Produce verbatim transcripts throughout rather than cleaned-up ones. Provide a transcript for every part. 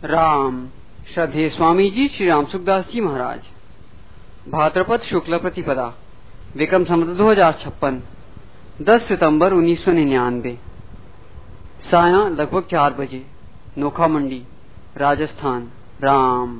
राम। श्रद्धेय स्वामी जी श्री राम सुखदास जी महाराज। भाद्रपद शुक्ल प्रतिपदा, विक्रम संवत दो हजार छप्पन, दस सितंबर उन्नीस सौ निन्यानवे। साया लगभग चार बजे, नोखा मंडी, राजस्थान। राम।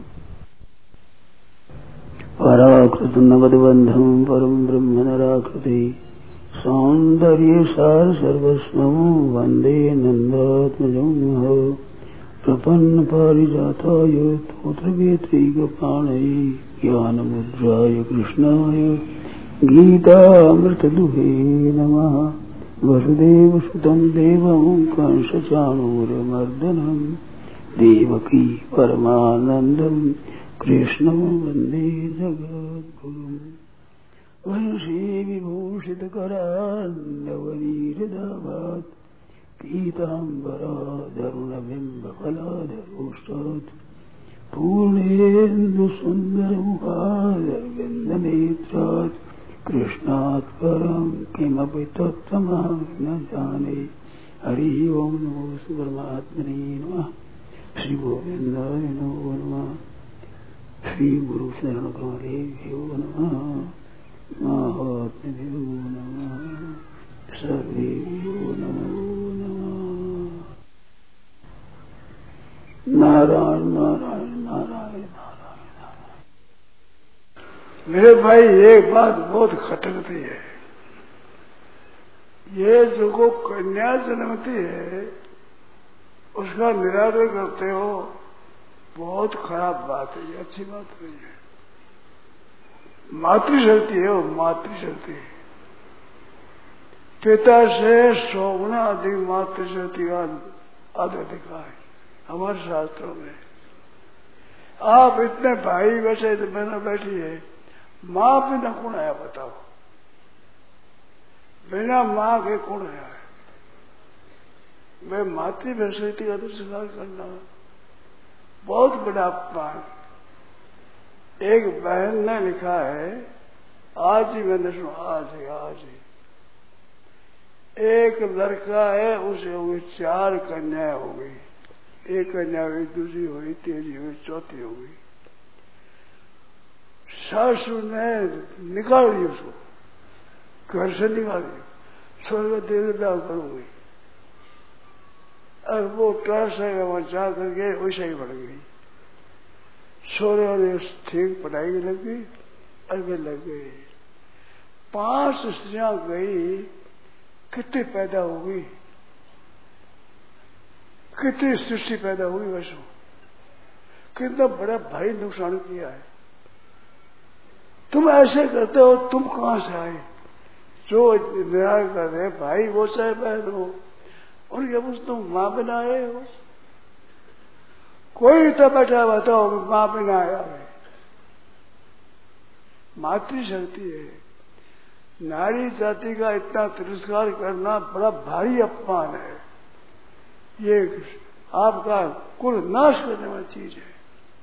पराकृत नवदबंधम परम ब्रह्म नराकृति सौंदर्य सार सर्वस्वं वंदे नंदात्मजं प्रपन्न पारिजाताय तोत्रवेत्रैकपाणये ज्ञानमुद्राय कृष्णाय गीतामृतदुहे नमः। वसुदेवसुतं देवं कंसचाणूरमर्दनं देवकी परमानन्दं कृष्णं वन्दे जगद्गुरुम्। वंशी विभूषितकरान्नवनीरदाभात् पीताम्बराधरुणबिम्बफलाधरोष्टात् पूर्णेन्दुसुन्दरमुखारविन्दनेत्रात् कृष्णात् परं किमपि तत्त्वमहं न जाने। हरि ओं नमो परमात्मने नमः। श्री गोविन्दाय नमो नमः। श्री गुरु शरण कमलेभ्यो नमः। महात्म्यो नमः। सर्वेभ्यो नमो नमः। नारायण नारायण नारायण नारायण नारायण। मेरे भाई एक बात बहुत खटकती है, ये जो को कन्या जन्मती है उसका निरादर करते हो, बहुत खराब बात है, ये अच्छी बात नहीं है। मातृशक्ति है वो, मातृशक्ति पिता से सौ गुना अधिक मातृशक्ति का अधिकार है हमारे शास्त्रों में। आप इतने भाई बचे तो मैंने बैठी है, माँ बिना कौन आया बताओ? बिना माँ के कौन आया है? मैं मातृशक्ति का दुष्कार करना बहुत बड़ा अपमान। एक बहन ने लिखा है, आज ही मैंने सुना, आज ही आज ही एक लड़का है, उसे हुई चार कन्याएं हो गई। एक कन्या हुई, दूसरी हुई, तीसरी हुई, चौथी हो गई। सासू ने निकाल दी उसको, घर से निकाल दी, स्वर्ग देव ब्याह करूंगी। अब वो ट्रांसफर वहां जा करके वैसे ही बढ़ गई। सोरे ने ठीक पढ़ाई लग गई, अरबे लग गई। पांच स्त्रियां गई, कितनी पैदा हो गई, कितनी सृष्टि पैदा हुई वैसो। कितना बड़ा भाई नुकसान किया है। तुम ऐसे करते हो, तुम कहां से आए? जो निराश कर रहे भाई वो चाहे बहन हो, उनके कुछ तुम मां बिना आए हो। कोई तो बैठा बताओ मां बिना आया है। मातृशक्ति है। नारी जाति का इतना तिरस्कार करना बड़ा भारी अपमान है। ये आपका कुल नाश करने वाली चीज है।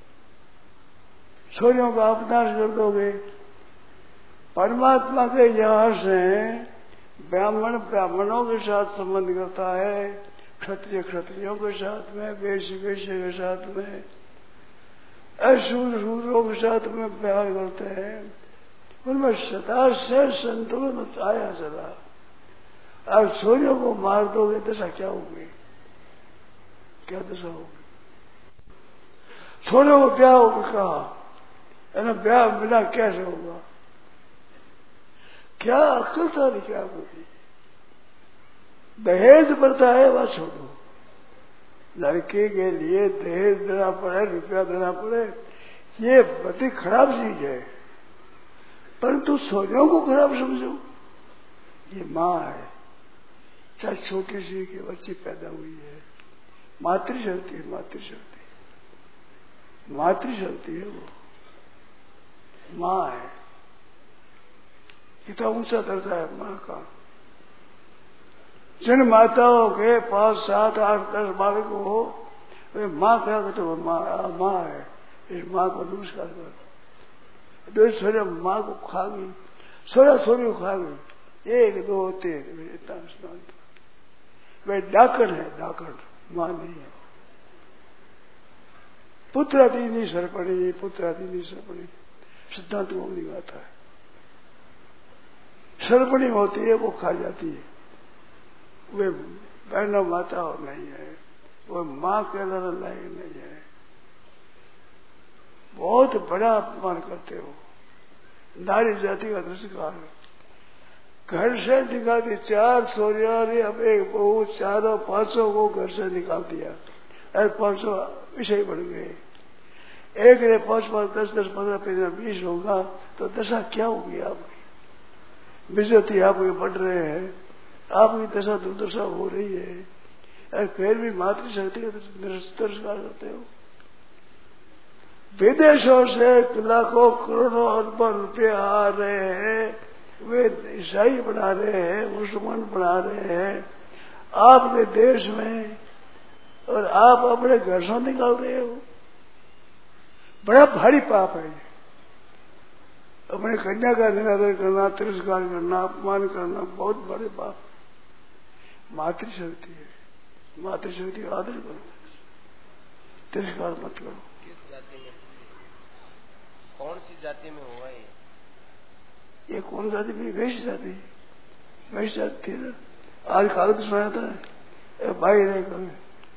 सूर्यों का आप नाश कर दोगे। परमात्मा के यहां से ब्राह्मण ब्राह्मणों के साथ संबंध करता है, क्षत्रिय क्षत्रियों के साथ में, वैश्य वैश्य के साथ में, अशूद्र शूद्रों के साथ में प्यार करते हैं। उनमें सदा से संतुलन आया सदा। अब सूर्यों को मार दोगे दशा क्या होगी? क्या दशा होगी? सूर्यों को ब्याह होगा कहा, ब्याह बिना कैसे होगा? क्या अक्ल था नहीं क्या होगी? दहेज बढ़ता है वह छोड़ो, लड़के के लिए दहेज देना पड़े, रुपया देना पड़े, ये बड़ी खराब चीज है। परंतु सोनियों को खराब समझो। ये माँ है, चाहे छोटी सी की बच्ची पैदा हुई है, मातृशक्ति है, मातृशक्ति मातृशक्ति है वो, माँ है। कितना ऊंचा दर्जा है माँ का। जिन माताओं के पास सात आठ दस बालक हो, वे माँ क्या कहते हो? माँ माँ है। इस माँ को नमस्कार करो। दो सोरे माँ को खा गई, सोलह सोरी को खा गई, एक दो तीन, इतना स्नान। वे डाकण है, डाकण, माँ नहीं है। पुत्रादि नहीं सरपणी, पुत्रादि नहीं सरपणी, सिद्धांत वो नहीं आता है। सरपणी होती है वो खा जाती है, वे बहनों माता और नहीं है, वो माँ के लायक नहीं है। बहुत बड़ा अपमान करते हो नारी जाति का दुष्कार। घर से निकाल दी, चार सोरिया ने अब एक बहू, चारों पांचों को घर से निकाल दिया, और पांचों विषय बढ़ गए। एक ने पांच पांच दस दस पंद्रह पंद्रह बीस होगा तो दशा क्या होगी आपकी? बिजती आपके बढ़ रहे हैं, आपकी दशा दुर्दशा हो रही है, और फिर भी मातृशक्ति का तिरस्कार करते हो। विदेशों से लाखों करोड़ों अरबों रुपये आ रहे हैं, वे ईसाई बना रहे हैं, मुसलमान बना रहे हैं आपके देश में, और आप अपने घर से निकाल रहे हो। बड़ा भारी पाप है। अपने कन्या का निरादर करना, तिरस्कार करना, अपमान करना बहुत बड़े पाप। मातृशक्ति है, मातृशक्ति का आदर करो, तिरस्कार मत करो। किस जाति में, कौन सी जाति में हुआ ये? ये कौन जाति में? वैश्य जाति, वैश्य जाति थी ना। आज कागज सुनाया था भाई ने कभी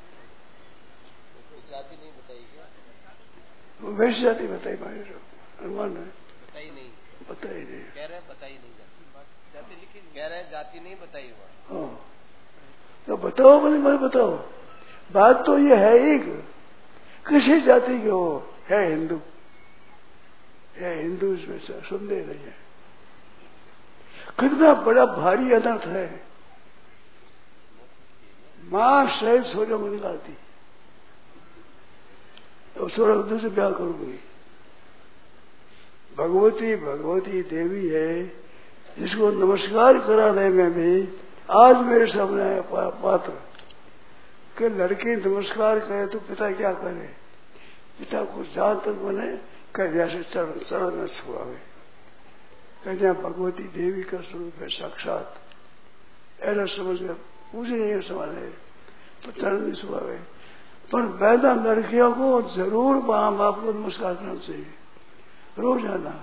जाति नहीं बताई क्या? वैश्य जाति बताई भाई अनुमान है, बताई नहीं, बताई नहीं, कह रहे हैं बताई नहीं जाति, जाति लिखी नहीं, कह रहे हैं जाति नहीं बताई हुआ। हाँ तो बताओ, बोले मैं बताओ। बात तो ये है ही किसी जाति के हो, है हिंदू, है हिंदू, इसमें संदेह नहीं है। कितना बड़ा भारी अनर्थ है। मां शायद सोने को निकालती तो सोलह दूसरे ब्याह करूंगी। भगवती भगवती देवी है, जिसको नमस्कार कराने में भी आज मेरे सामने आया पात्र कि लड़की नमस्कार करे तो पिता क्या करे? पिता को जहां तक बने कन्या से चरण चरण न छुआवे। कन्या भगवती देवी का स्वरूप है साक्षात, ऐसा समझ कर पूछे नहीं समझे तो चरण नहीं छुआवे। पर पैदा लड़कियों को जरूर मां बाप को नमस्कार करना चाहिए, रोजाना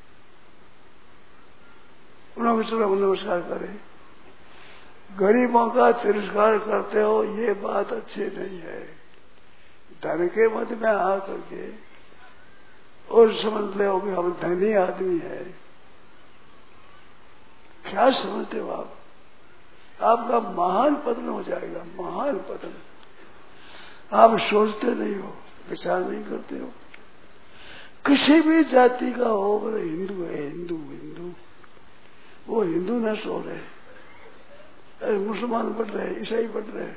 उन्होंने चलो नमस्कार करे। गरीबों का तिरस्कार करते हो, ये बात अच्छी नहीं है। धन के मत में आ करके और समझ ले कि हम धनी आदमी है, क्या समझते हो आप? आपका महान पतन हो जाएगा, महान पतन। आप सोचते नहीं हो, विचार नहीं करते हो। किसी भी जाति का हो, बोले हिंदू है, हिंदू हिंदू, वो हिंदू न सो रहे, अरे मुसलमान बढ़ रहे, ईसाई बढ़ रहे।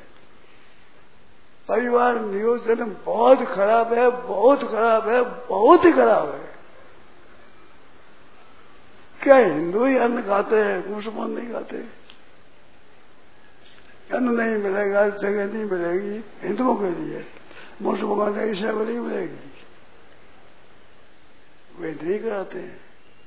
परिवार नियोजन बहुत खराब है, बहुत खराब है, बहुत ही खराब है। क्या हिंदू ही अन्न खाते हैं, मुसलमान नहीं खाते? अन्न नहीं मिलेगा, जगह नहीं मिलेगी हिंदुओं के लिए, मुसलमान ईसाई को नहीं मिलेगी। वे नहीं कराते हैं,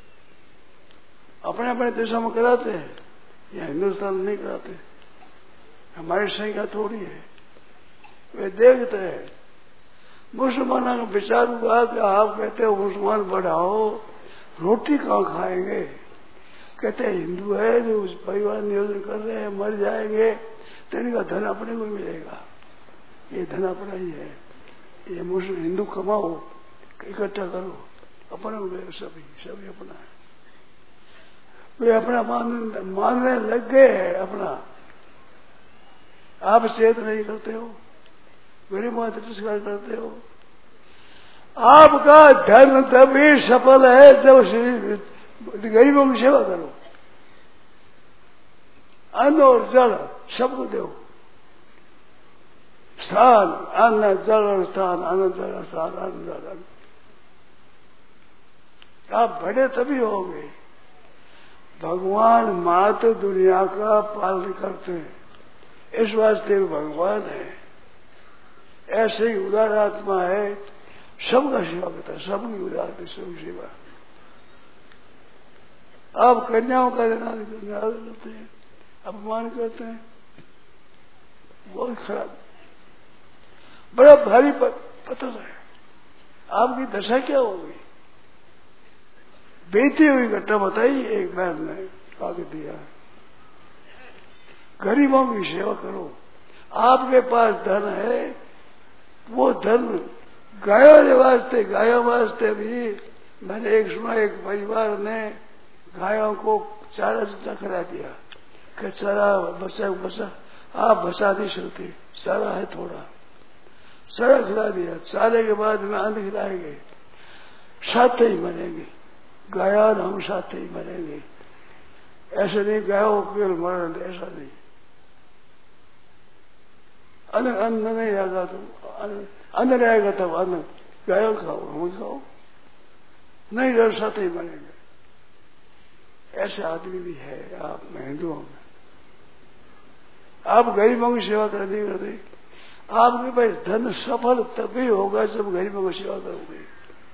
अपने अपने देशों में कराते हैं, या हिंदुस्तान नहीं कराते। हमारी संख्या थोड़ी है। वे देखते हैं मुसलमानों का विचार हुआ कि आप कहते हो मुसलमान बढ़ाओ, रोटी कहाँ खाएंगे? कहते हैं हिंदू है जो उस परिवार नियोजन कर रहे हैं, मर जाएंगे तो इनका धन अपने को मिलेगा। ये धन अपना ही है, ये मुस्लिम हिंदू कमाओ, इकट्ठा करो, अपना मिलेगा, सभी सभी अपना है। वे अपना मान, मानने लग गए हैं अपना। आप चेत नहीं करते हो, गरीबों का तिरस्कार करते हो। आपका धर्म तभी सफल है जब गरीबों की सेवा करो, अन्न और जल सबको दो। स्थान अन्न जल और स्थान, अन्न जल स्थान, अन्न जल अन्न। आप बड़े तभी होंगे। भगवान मात्र दुनिया का पालन करते हैं, इस वास्ते भगवान है। ऐसे ही उदार आत्मा है, सबका सेवा करता है, सबकी उदार सबकी सेवा। आप कन्याओं का निरादर करते हैं, अपमान करते हैं, बहुत खराब, बड़ा भारी पतन है। आपकी दशा क्या होगी? बीती हुई घटना बताई एक बैल ने कागज दिया, गरीबों की सेवा करो। आपके पास धन है, वो धन गायों के वास्ते, गायों वास्ते भी मैंने एक सुना, एक परिवार ने गायों को चारा चूटा करा दिया कि चारा बचा बचा, आप बचा नहीं सकते, चारा है थोड़ा, चारा खिला दिया। चारे के बाद में अन्न खिलाएंगे, साथ ही मरेंगे, गाया हम साथ ही मरेंगे। ऐसे नहीं गायों को केवल मरण, ऐसा नहीं। अन्न अन्न नहीं आएगा तो अन्न अन्न रहेगा तब अन्न गायों खाओ, हम खाओ, नहीं रह साथ ही मरेंगे। ऐसे आदमी भी है आप में, हिंदुओं में। आप गरीबों की सेवा कर नहीं करते। आपके पास धन सफल तभी होगा जब गरीबों की सेवा करोगे।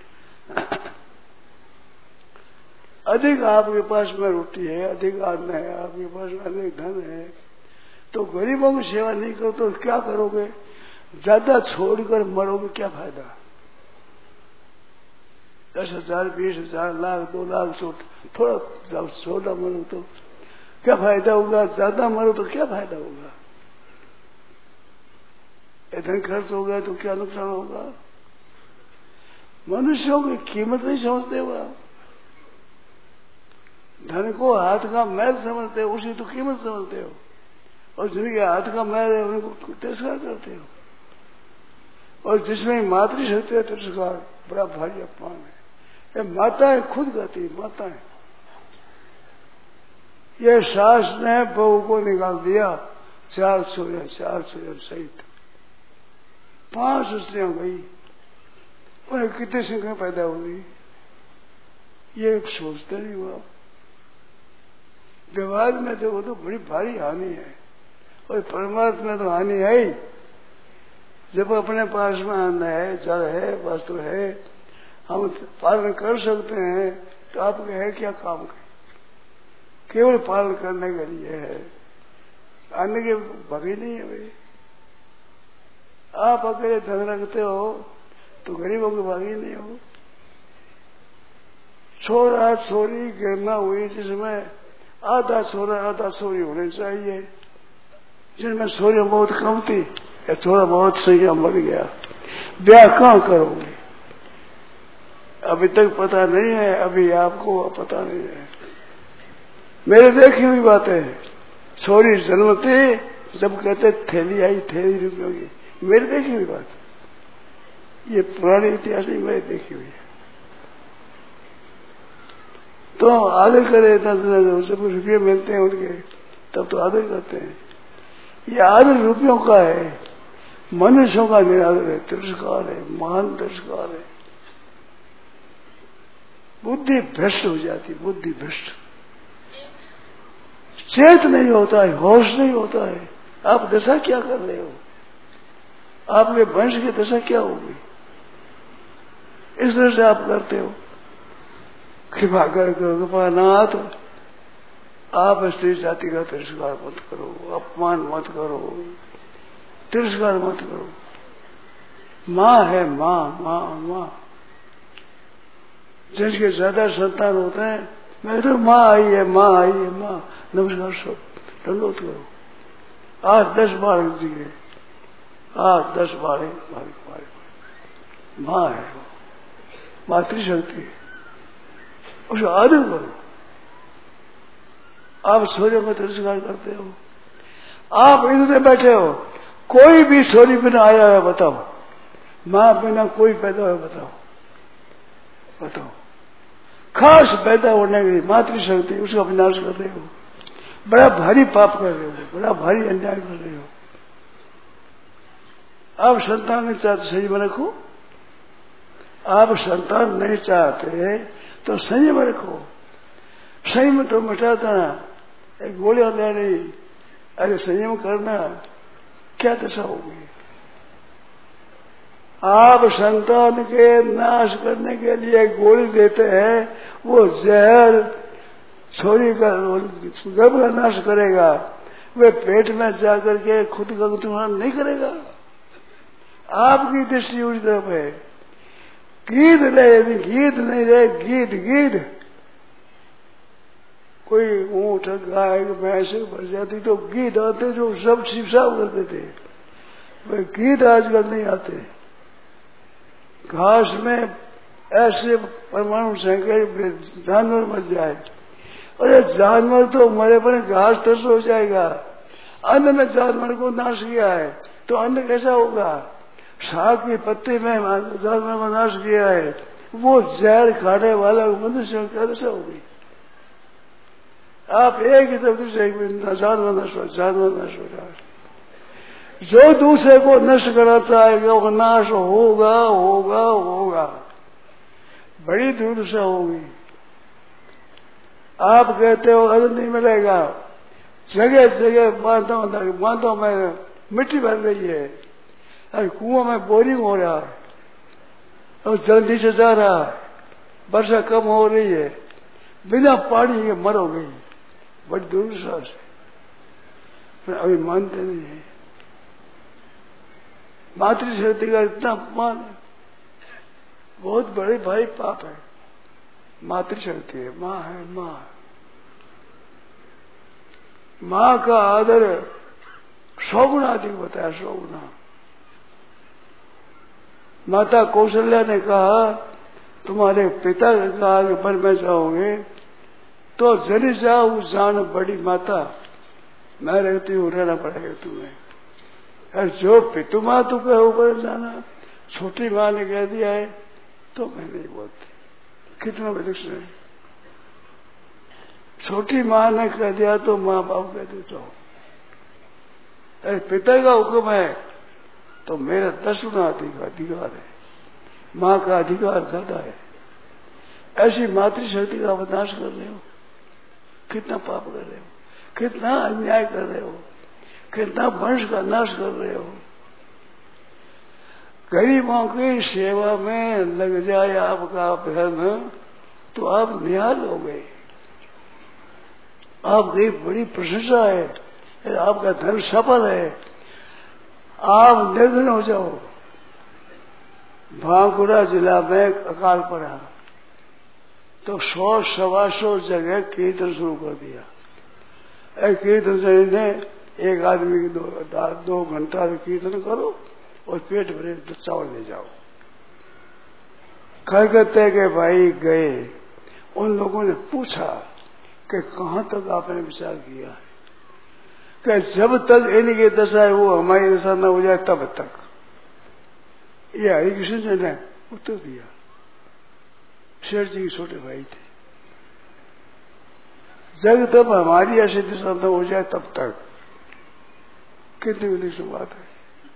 अधिक आपके पास में रोटी है, अधिक अन्न है, आपके पास में अधिक धन है, तो गरीबों की सेवा नहीं करो तो क्या करोगे? ज्यादा छोड़कर मरोगे, क्या फायदा? दस हजार, बीस हजार, लाख, दो लाख छोड़, थोड़ा छोटा मरो तो क्या फायदा होगा? ज्यादा मरो तो क्या फायदा होगा? इतना खर्च हो गया तो क्या नुकसान होगा? मनुष्यों की कीमत नहीं समझते हो आप। धन को हाथ का मैल समझते हो, उसी तो कीमत समझते हो, और जिनके हाथ का मैल है उनको तिरस्कार करते हो। और जिसमें मातृशक्ति है तिरस्कार बड़ा भारी अपमान है। ये माताएं खुद कहती है, माताएं, ये सास ने बहू को निकाल दिया, चार सूर्य चार सूर्य सहित पांच स्त्रियां गई, उन्हें कितने संख्या पैदा हो गई, ये सोचते नहीं हुआ। व्यवहार में देखो तो बड़ी भारी हानि है, और परमात्मा तो हानि है ही। जब अपने पास में अन्न है, जल है, वस्त्र है, हम पालन कर सकते हैं, तो आपके है क्या काम के? केवल पालन करने के लिए है, अन्न के भगी नहीं है भाई। आप अकेले धन रखते हो तो गरीबों के भागी नहीं हो। छोरा छोरी गिरना हुई जिसमें आधा छोरा आधा छोरी होने चाहिए, जिनमें छोरी बहुत कम थी, या छोरा बहुत संख्या मर गया, ब्याह कहाँ करोगे? अभी तक पता नहीं है, अभी आपको पता नहीं है। मेरे देखी हुई बात है, छोरी जन्मते जब कहते थैली आई थैली रुपयों की, मेरी देखी हुई बात, ये पुराने इतिहास में मेरी देखी हुई है। तो आदर करे जब रुपये मिलते हैं उनके, तब तो आदर करते हैं। ये आदर रुपयों का है, मनुष्यों का निरादर है, तिरस्कार है, महान तिरस्कार है। बुद्धि भ्रष्ट हो जाती, बुद्धि भ्रष्ट, चेत नहीं होता है, होश नहीं होता है। आप दशा क्या कर रहे हो? आपके वंश की दशा क्या होगी? इस तरह से आप करते हो। कृपा कर कृपा नाथ, आप स्त्री जाति का तिरस्कार मत करो, अपमान मत करो, तिरस्कार मत करो। माँ है, माँ माँ माँ। जिनके ज्यादा संतान होते हैं, मैं तो माँ आई है, माँ आई है, माँ, नमस्कार सब, दंडोत करो। आठ दस बार दिए, आठ दस बार बार माँ है, मातृशक्ति, उसका आदर करो। आप सूर्य को तिरस्कार करते हो। आप इधर बैठे हो, कोई भी सूर्य बिना आया है बताओ, माँ बिना कोई पैदा हुआ बताओ, बताओ। खास पैदा होने के लिए मातृशक्ति, उसका विनाश कर रहे हो, बड़ा भारी पाप कर रहे हो, बड़ा भारी अन्याय कर रहे हो। आप संतान नहीं चाहते, सही में रखो। आप संतान नहीं चाहते तो सही में रखो। सही में तो मिटाता ना, एक गोलियां ले रही, अरे संयम करना, क्या दशा होगी? आप संतान के नाश करने के लिए गोली देते हैं, वो जहर छोरी का गर्भ का नाश करेगा, वे पेट में जाकर के खुद का नुकसान नहीं करेगा। आपकी दृष्टि उस तरफ है, गीत रहे, गीत नहीं रहे, गीत गीत। कोई ऊंट गाय भैंस भर जाती तो गीत आते जो सब छिपछाप करते थे, वे गीत आजकल नहीं आते। घास में ऐसे परमाणु संख्या जानवर मर जाए, अरे जानवर तो मरे पर घास तस हो जाएगा। अन्न में जानवर को नाश किया है तो अन्न कैसा होगा? शाक के पत्ते में जानवर को नाश किया है, वो जहर खाने वाला मनुष्य कैसा होगी? आप एक ही तरफ से जानवर नष्ट हो, जानवर नष्ट हो जाए। जो दूसरे को नष्ट करना चाहेगा वो नाश होगा होगा होगा, बड़ी दुर्दशा होगी। आप कहते हो अन्न नहीं मिलेगा, जगह जगह बांधों बांधों में मिट्टी भर रही है, अरे कुआं में बोरिंग हो रहा है और जल नीचे जा रहा है, वर्षा कम हो रही है, बिना पानी के मरोगे, बड़ी दुर्दशा से। अभी मानते नहीं है। मातृशक्ति का इतना अपमान है, बहुत बड़े भाई पाप है। मातृशक्ति है, माँ है, माँ माँ का आदर सौ गुना अधिक होता है, सौ गुना। माता कौशल्या ने कहा तुम्हारे पिता ने कहा कि पर में जाओगे तो जरी जाओ जान बड़ी माता, मैं रहती हूँ, रहना पड़ेगा तुम्हें। और जो पितु माँ तू कहे ऊपर जाना, छोटी माँ ने कह दिया है तो मैं नहीं बोलती। कितना विलक्षण है। छोटी माँ ने कह दिया तो माँ बाप कह देता हूँ। अरे पिता का हुक्म है तो मेरा दस गुना अधिकार है, माँ का अधिकार ज्यादा है। ऐसी मातृशक्ति का विनाश कर रहे हो, कितना पाप कर रहे हो, कितना अन्याय कर रहे हो, कितना वंश का नाश कर रहे हो। गरीबों की सेवा में लग जाए आपका धर्म तो आप निहाल हो गए, आपकी बड़ी प्रशंसा है, आपका धर्म सफल है, आप निर्धन हो जाओ। बांकुड़ा जिला में अकाल पड़ा तो सौ सवा सौ जगह कीर्तन शुरू कर दिया। एक कीर्तन ने एक आदमी की दो, दो घंटा कीर्तन करो और पेट भरे तो चावल ले जाओ। कलकत्ते के भाई गए, उन लोगों ने पूछा कि कहाँ तक आपने विचार किया है? कि जब तक इनकी दशा है वो हमारी दशा न हो जाए तब तक। ये हरिकृष्ण जी ने उत्तर दिया। शेर जी के छोटे भाई थे। जब तक हमारी ऐसी दशा न हो जाए तब तक। कितनी विलक्षण बात है।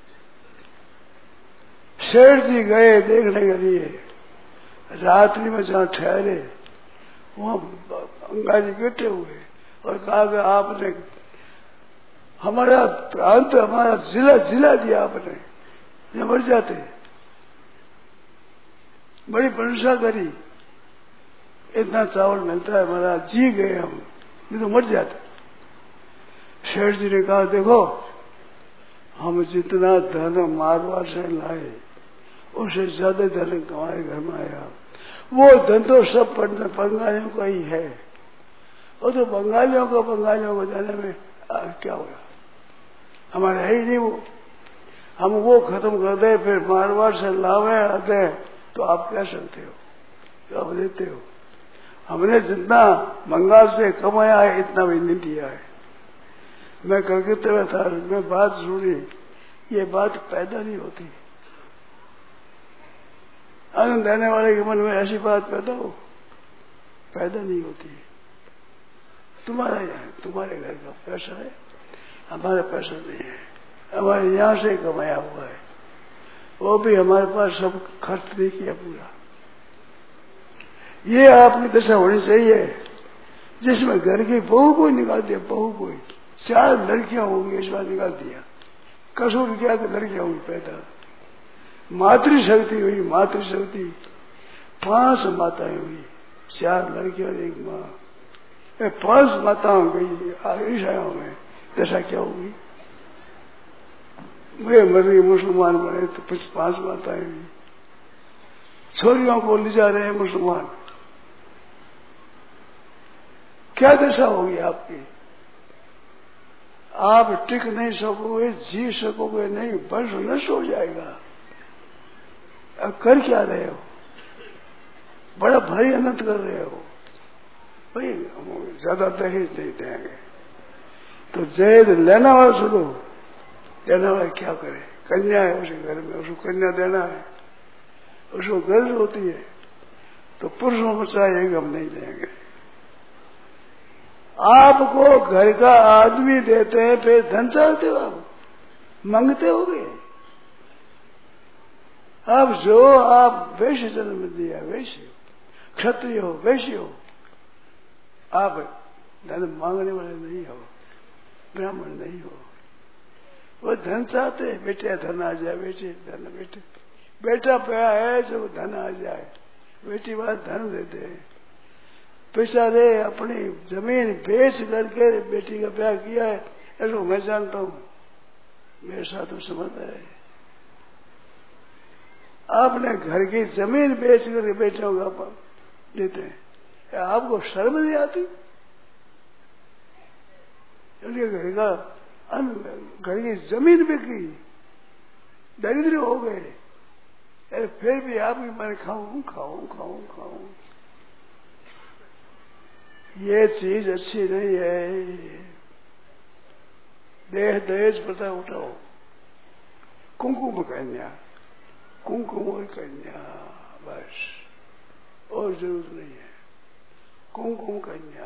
शेर जी गए देखने के लिए, रात्रि में जहाँ ठहरे वहां अंगाजी बैठे हुए और कहा कि आपने हमारा प्रांत, हमारा जिला जिला दिया आपने, ये मर जाते। बड़ी प्रशंसा करी, इतना चावल मिलता है महाराज, जी गए हम, नहीं तो मर जाते। शेठ जी ने कहा देखो हम जितना धन मारवाड़ से लाए उससे ज्यादा धन हमारे घर में आया। वो धन तो सब बंगालियों का ही है, वो तो बंगालियों का बंगालियों को देने में आ, क्या होगा, हमारे है ही नहीं वो। हम वो खत्म कर दे फिर मारवाड़ से लावे आते तो आप कह सकते हो, तो आप देते हो। हमने जितना बंगाल से कमाया है इतना भी नहीं दिया है। मैं कलकत्ते में था, मैं बात सुनी, ये बात पैदा नहीं होती। आनंद देने वाले के मन में ऐसी बात पैदा हो, पैदा नहीं होती। तुम्हारा यहाँ तुम्हारे घर का पैसा है, हमारा पैसा नहीं है, हमारे यहाँ से कमाया हुआ है, वो भी हमारे पास सब खर्च नहीं किया पूरा। ये आपकी दशा होनी चाहिए जिसमें घर की बहू को निकाल दिया, बहू को चार लड़कियां होंगी इस बार निकाल दिया। कसूर क्या कि लड़कियां हुई पैदा, मातृशक्ति हुई, मातृशक्ति पांच माताएं हुई, चार लड़कियां और एक माँ, पांच माताओं गई ईसाइयों में, दशा क्या होगी? वे मर गई, मुसलमान बने तो कुछ पांच माताएं हुई। छोरियों को ले जा रहे हैं मुसलमान। क्या दशा होगी आपकी? आप टिक नहीं सकोगे, जी सकोगे नहीं, वर्ष नष्ट हो जाएगा। अब कर क्या रहे हो? बड़ा भारी अनंत कर रहे हो। भाई ज्यादा दहेज नहीं देंगे तो जहेज लेना वाला सुनो, देना वाला क्या करे? कन्या है उसके घर में, उसको कन्या देना है, उसको गर्ज होती है, तो पुरुषों को चाहिए हम नहीं देंगे। आपको घर का आदमी देते हैं, फिर धन चाहते हो? आप मांगते होगे? आप जो आप वैश्य जन्म दिया, वैश्य क्षत्रिय हो, वैश्य हो, आप धन मांगने वाले नहीं हो, ब्राह्मण नहीं हो। वो धन चाहते हैं, बेटे धन आ जाए, बेटे धन, बेटे बेटा पया है जो धन आ जाए, बेटी वाला धन देते हैं। बेचारे अपनी जमीन बेच करके बेटी का ब्याह किया है, ऐसा मैं जानता हूं, मेरे साथ तो समझ है। आपने घर की जमीन बेच करके बेटियों का देते हैं, आपको शर्म नहीं आती? उनके घर का घर की जमीन बिकी, दरिद्र हो गए, फिर भी आपकी मैं खाऊं खाऊं खाऊं खाऊं। ये चीज अच्छी नहीं है। देह दहेज प्रथा उठाओ, कुंकुम कन्या, कुंकुम और कन्या, बस, और जरूरत नहीं है। कुंकुम कन्या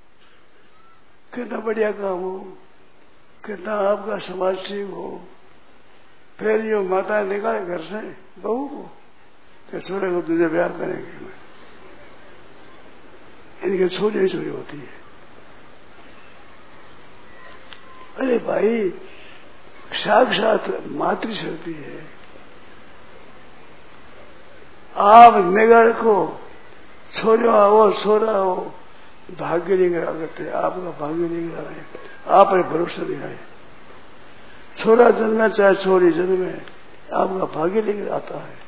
कितना बढ़िया काम हो, कितना आपका समाज ठीक हो। फिर ये माता निकाले घर से बहू को, कि छोरे को तुझे ब्याह करेंगे। इनके छोटी ही छोटी होती है। अरे भाई, साक्षात मातृशक्ति है। आप निगाह रखो, छोरा हो छोरा हो, भाग्य नहीं गिरा करते, आपका भाग्य नहीं गिरा है, आप पर भरोसा नहीं है। छोरा जन्मे चाहे छोरी जन्मे, आपका भाग्य नहीं गिराता है।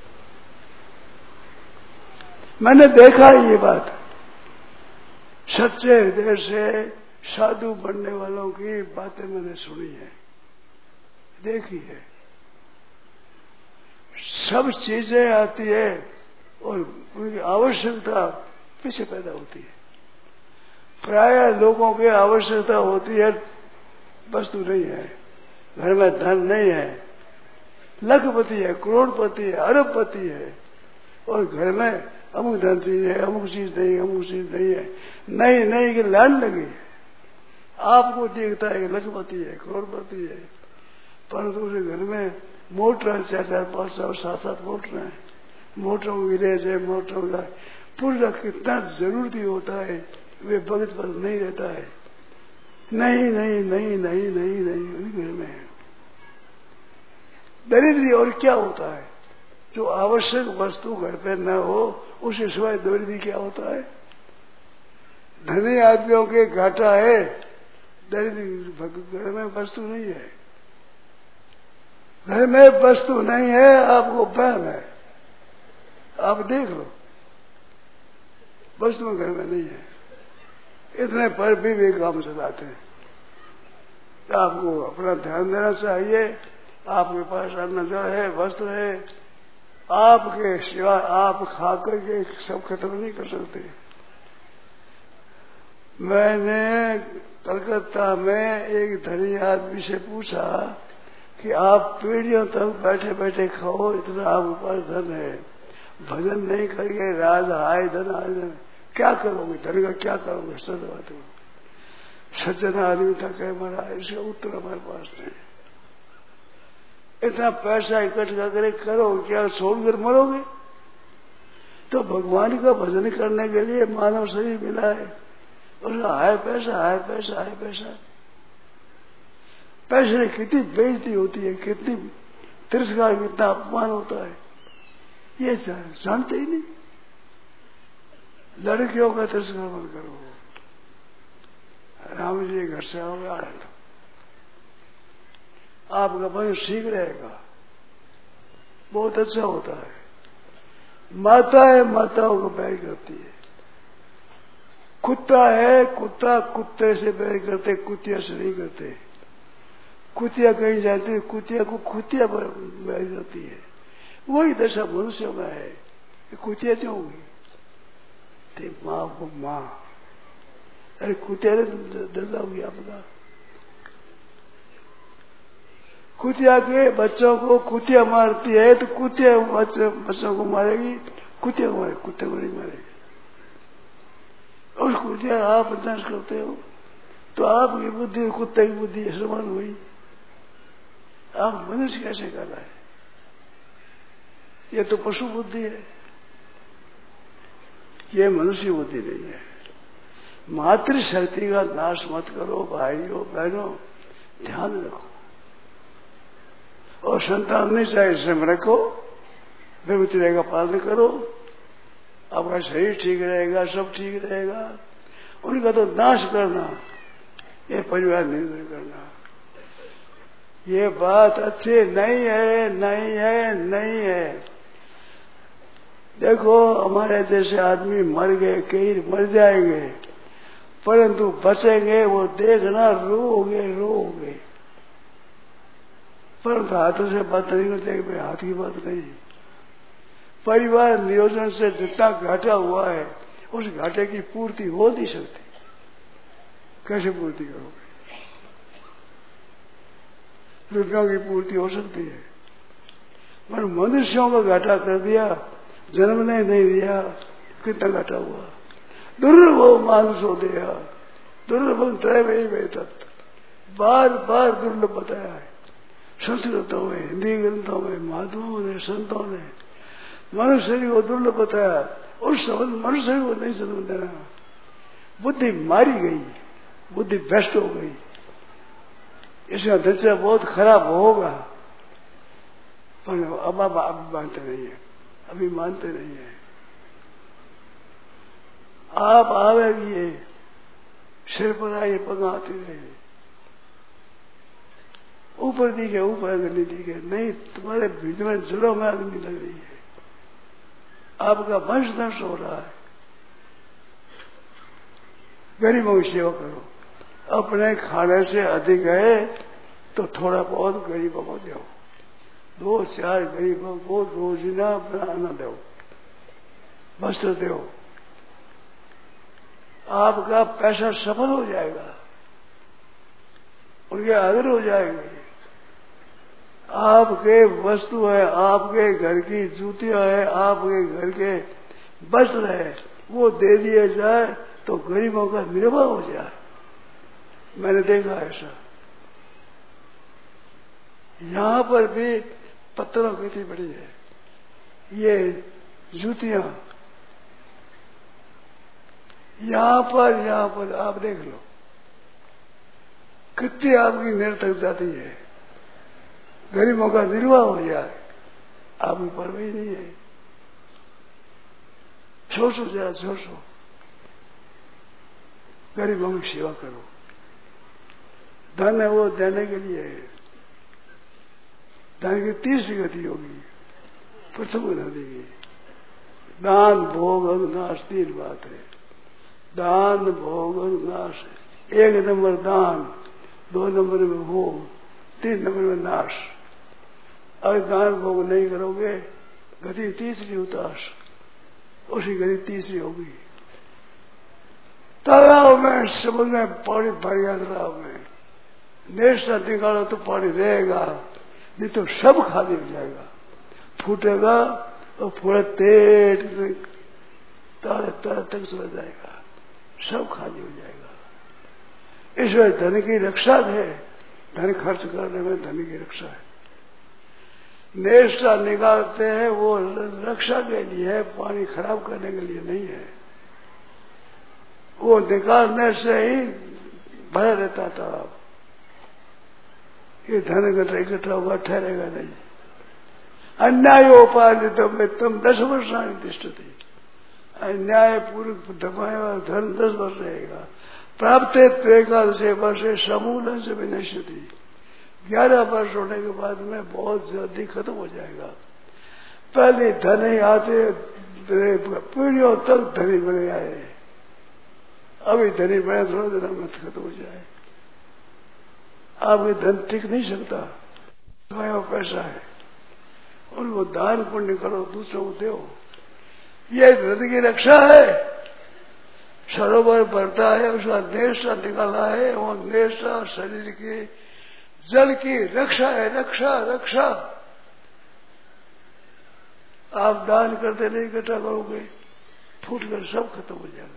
मैंने देखा है ये बात, सच्चे हृदय से साधु बनने वालों की बातें मैंने सुनी है, देखी है। सब चीजें आती है और उनकी आवश्यकता पीछे पैदा होती है। प्राय लोगों की आवश्यकता होती है, वस्तु नहीं है, घर में धन नहीं है, लखपति है, करोड़पति है, अरबपति है, और घर में अमुक धन चीज है, अमुक चीज नहीं, अमुक चीज नहीं है, नहीं नहीं कि लाइन लगी है। आपको देखता है कि लखपति है, करोड़पति है, परंतु उसके घर में मोटर चार चार पांच सात सात सात मोटर है, मोटरों की रेज है, मोटरों का पूरा कितना जरूरी होता है, वे भगत पर नहीं रहता है। नहीं नहीं नहीं नहीं नहीं नहीं उनके घर में है दरिद्री। और क्या होता है? जो आवश्यक वस्तु घर पे न हो, उसके सिवाय दरिद्री क्या होता है? धनी आदमियों के घाटा है, दरिद्री घर में वस्तु नहीं है। घर में वस्तु नहीं है, आपको वहम है, आप देख लो, वस्तु घर में नहीं है, इतने पर भी वे काम चलाते हैं। तो आपको अपना ध्यान देना चाहिए। आपके पास अन्न जल है, वस्त्र है, आपके सिवा आप खा करके सब खत्म नहीं कर सकते। मैंने कलकत्ता में एक धनी आदमी से पूछा कि आप पीढ़ियों तक बैठे बैठे खाओ, इतना आपके पास धन है, भजन नहीं करिए, राज आए धन आए धन, क्या करोगे? धन का क्या करोगे? सद बात हो। सज्जन आदमी था कह मरा, इसका उत्तर हमारे पास नहीं। इतना पैसा इकट्ठा करे, करो क्या? छोड़कर मरोगे? तो भगवान का भजन करने के लिए मानव शरीर मिला है, उसका हाय पैसा, हाय पैसा, हाय पैसा। पैसे की कितनी बेइज्जती होती है, कितनी तिरस्कार, कितना अपमान होता है, ये जानते ही नहीं। लड़कियों का तिरस्कार मत करो। राम जी घर से आओगे आनंद, आपका मन ठीक रहेगा, बहुत अच्छा होता है। माता है माताओं को बैर करती है। कुत्ता है कुत्ता कुत्ते से बैर करते, कुतिया से नहीं करते। कुतिया कहीं जाती है, कुतिया को कुतिया पर बैर करती है। वही दशा मनुष्यों में है। कुतिया क्यों होगी? माँ को माँ, अरे कुतिया ने डरला होगी आपका। कुतिया के बच्चों को कुतिया मारती है तो कुतिया बच्चों को मारेगी, कुतिया को मारेगी, कुत्ते को नहीं मारेगी। और कुतिया आप नष्ट करते हो तो आपकी बुद्धि कुत्ते की बुद्धि समान हुई। आप मनुष्य कैसे कर रहे हैं? ये तो पशु बुद्धि है, ये मनुष्य बुद्धि नहीं है। मातृशक्ति का नाश मत करो भाइयों बहनों, ध्यान रखो। और संतान नहीं चाहे श्रम रखो, ब्रह्मचर्य का पालन करो, आपका शरीर ठीक रहेगा, सब ठीक रहेगा। उनका तो नाश करना, ये परिवार निर्णय करना, ये बात अच्छी नहीं है, नहीं है, नहीं है। देखो हमारे जैसे आदमी मर गए, कई मर जाएंगे, परंतु बचेंगे वो देखना, रोगे रोगे। परंतु हाथों से बात नहीं करते, भाई हाथ की बात नहीं। परिवार नियोजन से जितना घाटा हुआ है उस घाटे की पूर्ति हो नहीं सकती। कैसे पूर्ति करोगे? रुपयों की पूर्ति हो सकती है, पर मनुष्यों का घाटा कर दिया, जन्म ने नहीं दिया, कितना घाटा हुआ। दुर्लभ मानुष हो दिया, दुर्लभ त्रय में तत्व, बार बार दुर्लभ बताया है संस्कृतों में, हिंदी ग्रंथों में, महात्माओं ने, संतों ने। मनुष्य को दुर्लभ बताया, उस मनुष्य को नहीं समझ देना। बुद्धि मारी गई, बुद्धि भ्रष्ट हो गई। इसका दर्जा बहुत खराब होगा, पर अब अब अब मानते नहीं है, अभी मानते नहीं है। आप आवेगी सिर पर आइए, पग आती रहे, ऊपर दिखे ऊपर अग्नि दिखे नहीं, तुम्हारे भीतर में जड़ों में अग्नि लग रही है। आपका वंश नष्ट हो रहा है। गरीबों की सेवा करो, अपने खाने से अधिक है तो थोड़ा बहुत गरीबों को दो, दो चार गरीबों को रोजीना बनाना दो, वस्त्र दो। आपका पैसा सफल हो जाएगा, उनके आदर हो जाएंगे। आपके वस्तु है, आपके घर की जूतियां है, आपके घर के वस्त्र है, वो दे दिए जाए तो गरीबों का निर्वाह हो जाए। मैंने देखा ऐसा। यहां पर भी पत्थरों की कितनी बड़ी है ये जूतियां, यहां पर यहां पर आप देख लो कितनी आपकी निरर्थक जाती है। गरीबों का निर्वाह हो जाए, आपकी परवाही नहीं है। सोचो जरा, सोचो, गरीबों की सेवा करो। धन है वो देने के लिए है। धन की तीसरी गति होगी, प्रथम गति की दान भोग और नाश। तीन बात है, दान भोग और नाश। एक नंबर दान, दो नंबर में भोग, तीन नंबर में नाश। अगर दान भोग नहीं करोगे, गति तीसरी उतार, उसी गति तीसरी होगी। तालाब में, समुद्र में पानी भर गया, तालाब में नेशा निकालो तो पानी रहेगा, नहीं तो सब खाली हो जाएगा, फूटेगा और पूरा पेट तारे तारे तक चला जाएगा, सब खाली हो जाएगा। इस वजह धन की रक्षा है, धन खर्च करने में धन की रक्षा है। नेशा निकालते हैं वो रक्षा के लिए है, पानी खराब करने के लिए नहीं है। वो निकालने से ही भरा रहता था। ये धन इकट्ठा होगा, ठहरेगा नहीं। अन्याय उपार्जित में तुम दस वर्षाणी तिष्ठति, अन्याय पूर्वक दबाया हुआ धन दस वर्ष रहेगा। प्राप्त एकादश वर्ष समूल से भी नश्यति, ग्यारह वर्ष होने के बाद में बहुत जल्दी खत्म हो जाएगा। पहले धन ही आते पीढ़ियों तक धनी बने आए। अभी धनी बने थोड़ा दिन में खत्म हो जाए। आपके धन टिक नहीं सकता। वो पैसा है, उनको दान पुण्य करो, दूसरों को दो। ये धन की रक्षा है। सरोवर भरता है, उसका नेशा निकाला है, वो नेशा शरीर के जल की रक्षा है। रक्षा रक्षा आप दान करते नहीं इकट्ठा करोगे, फूट कर सब खत्म हो जाएगा।